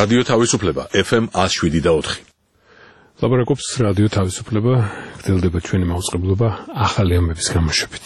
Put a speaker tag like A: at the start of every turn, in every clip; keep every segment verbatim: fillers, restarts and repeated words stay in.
A: რადიო თავისუფლება ეფ ემ one oh seven და four.
B: ლაბორაკობს რადიო თავისუფლება, გრძელდება ჩვენი მაუწყებლობა ახალი ამბების გამოშვებით.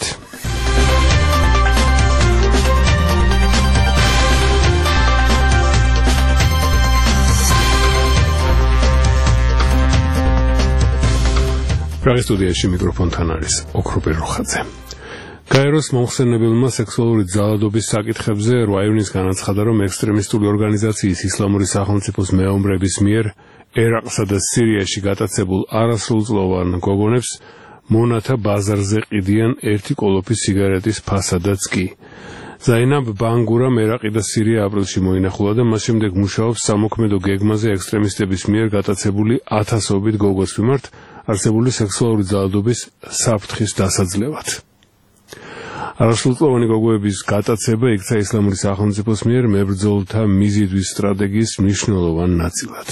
B: პრაღის სტუდიაში მიკროფონთან არის ოქროპირ როხაძე. გაეროს მომხსენებელმა სექსუალური ძალადობის საკითხებზე რვა ივნის განაცხადა, რომ ექსტრემისტული ორგანიზაციის ისლამური სახელმწიფოს მეომრების მიერ ერაყსა და სირიაში გატაცებულ არასრულწლოვან გოგონებს მონათა ბაზარზე ყიდიან ერთი კოლოფი სიგარეტის ფასადაც კი. ზაინაბ ბანგურამ ერაყი და სირია აპრილში მოინახულა და მას შემდეგ მუშაობს სამოქმედო გეგმაზე ექსტრემისტების მიერ გატაცებული ათასობით გოგოს მიმართ არსებული სექსუალური ძალადობის საფრთხის დასაძლევად. არასრულწლოვანი გოგოების გატაცება იქცა ისლამური სახელმწიფოს მიერ მებრძოლთა მიზიდვის სტრატეგიის მნიშვნელოვან ნაწილად.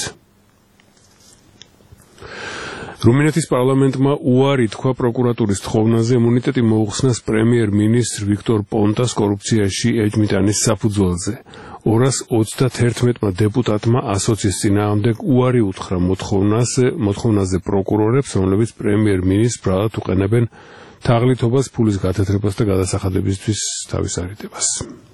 B: რუმინეთის პარლამენტმა უარი თქვა პროკურატურის თხოვნაზე იმუნიტეტი მოუხსნას პრემიერ-მინისტრ ვიქტორ პონტას კორუფციაში ეჭვმიტანის საფუძველზე. ორას ოცდაათერთმა დეპუტატმა ასოცის წინააღმდეგ უარი უთხრა მოთხოვნაზე, მოთხოვნაზე პროკურორებს, რომლებიც პრემიერ-მინისტრს ბრალად უყენებენ თაღლითობას, ფულის გათეთრებას და გადასახადებისთვის თავის არიდებას.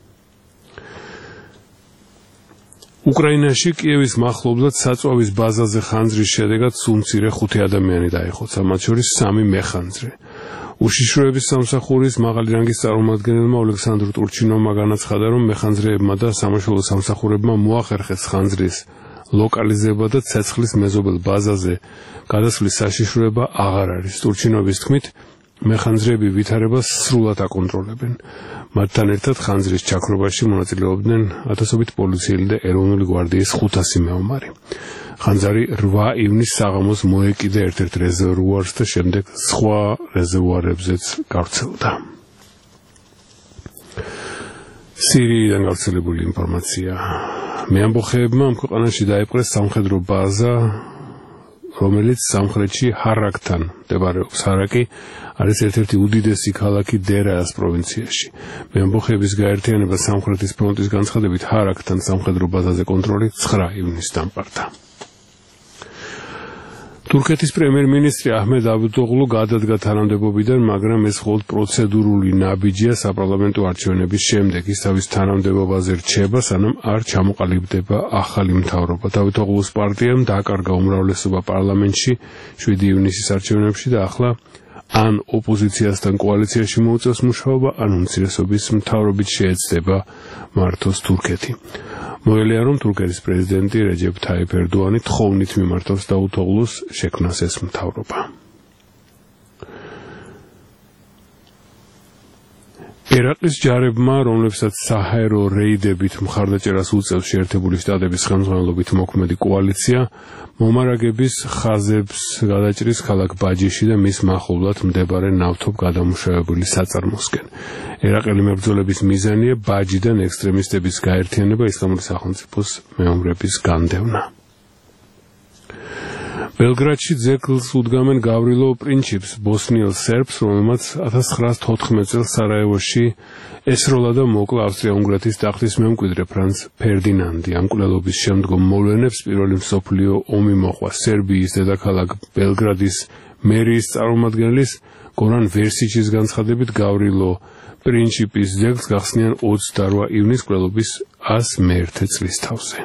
B: უკრაინაში კიევის მახლობლად საწვავის ბაზაზე ხანძრის შედეგად სულ-მცირე ხუთი ადამიანი დაიხოცა, მათ შორის სამი მეხანძრე. უშიშროების სამსახურის მაღალი რანგის წარმომადგენელმა ოლექსანდრ ტურჩინოვმა განაცხადა, რომ მეხანძრეებმა და სამაშველო სამსახურებმა მოახერხეს ხანძრის ლოკალიზება და ცეცხლის მეზობელ ბაზაზე გადასვლის საშიშროება აღარ არის. ტურჩინოვის თქმით, მეხანძრეები ვითარებას სრულად აკონტროლებენ. მათთან ერთად ხანძრის ჩაქრობაში მონაწილეობდნენ ათასობით პოლიციელი და ეროვნული გვარდიის ხუთასი მეომარი. ხანძარი რვა ივნის საღამოს მოეკიდა ერთ-ერთ რეზერვუარს და შემდეგ სხვა რეზერვუარებზეც გავრცელდა. სირიიდან გავრცელებული ინფორმაცია. მეამბოხეებმა ამ ქვეყანაში დაიპყრეს სამხედრო ბაზა, რომელიც სამხრეთში ჰარაკთან მდებარეობს. ჰარაკი არის ერთ-ერთი უდიდესი ქალაქი დერაას პროვინციაში. მეამბოხეების გაერთიანება სამხრეთის ფრონტის განცხადებით ჰარაკთან სამხედრო ბაზაზე კონტროლი ცხრა ივნისს დამყარდა. თურქეთის პრემიერ-მინისტრი აჰმედ დავუტოღლუ გადადგა თანამდებობიდან, მაგრამ ეს მხოლოდ პროცედურული ნაბიჯია საპარლამენტო არჩევნების შემდეგ. ის თავის თანამდებობაზე რჩება, სანამ არ ჩამოყალიბდება ახალი მთავრობა. დავუტოღლუს პარტიამ დააკარგა უმრავლესობა პარლამენტში შვიდი ივნისის არჩევნებში და ახლა ან ოპოზიციასთან კოალიციაში მოუწევს მუშაობა, ან უმცირესობის მთავრობით შეეცდება მართოს თურქეთი. მოელია, რომ თურქეთის პრეზიდენტი რეჯეფ თაიფ ერდოანი თხოვნით მიმართავს დავუთოღლუს შექმნას ეს მთავრობა. ერაყის ჯარებმა, რომლებსაც საჰაერო რეიდებით მხარდაჭერას უწევს შეერთებული შტატების ხელმძღვანელობით მოქმედი კოალიცია, მომარაგების ხაზებს გადაჭრის ქალაქ ბაჯიში და მის მახლობლად მდებარე ნავთობ გადამუშავებული საწარმოსკენ. ერაყელი მებრძოლების მიზანია ბაჯიდან ექსტრემისტების გაერთიანება ისლამური სახელმწიფოს მეომრების განდევნა. ბელგრადში ძეგლს უდგამენ გავრილო პრინჩიპს, ბოსნიელ სერბს, რომელმაც ათას ცხრაასი თოთხმეტ წელს სარაევოში ესროლა და მოკლა ავსტრია-უნგრეთის ტახტის მემკვიდრე ფრანც ფერდინანდი. ამ მკვლელობის შემდგომ მოვლენებს პირველი მსოფლიო ომი მოყვა. სერბიის დედაქალაქ ბელგრადის მერიის წარმომადგენლის გორან ვერსიჩის განცხადებით, გავრილო პრინჩიპის ძეგლს გახსნიან ოცდარვა ივნის მკვლელობის ას მეერთე წლის თავზე.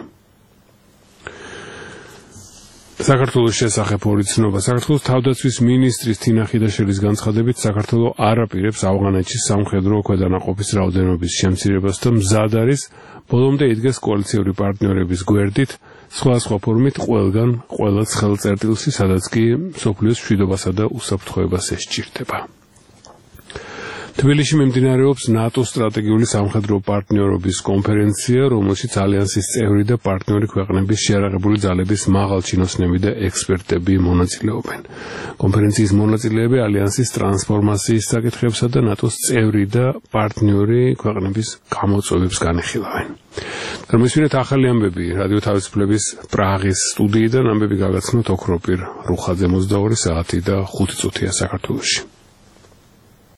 B: საქართველოს შესახებ ორი ცნობა. საქართველოს თავდაცვის მინისტრის თინა ხიდაშელის განცხადებით, საქართველო არ აპირებს ავღანეთში სამხედრო ქვედანაყოფის რაოდენობის შემცირებას და მზად არის ბოლომდე იდგეს კოალიციური პარტნიორების გვერდით, სხვადასხვა ფორმით ყველგან ყველაც ხელწერტილში, სადაც კი მსოფლიოს მშვიდობასა და უსაფრთხოებას ესჭირდება. თბილისში მიმდინარეობს ნატოს სტრატეგიული სამხედრო პარტნიორობის კონფერენცია, რომელშიც ალიანსის წევრი და პარტნიორი ქვეყნების შეიარაღებული ძალების მაღალჩინოსნები და ექსპერტები მონაწილეობენ. კონფერენციის მონაწილეები ალიანსის ტრანსფორმაციის საკითხებსა და ნატოს წევრი და პარტნიორი ქვეყნების გამოწვევებს განიხილავენ. გამოსვენეთ ახალი ამბები რადიო თავისუფლების პრაღის სტუდიიდან. ამბები გაგაცნოთ ოქროპირ რუხაძე. ოცდაორი საათი და ხუთი წუთია საქართველოში.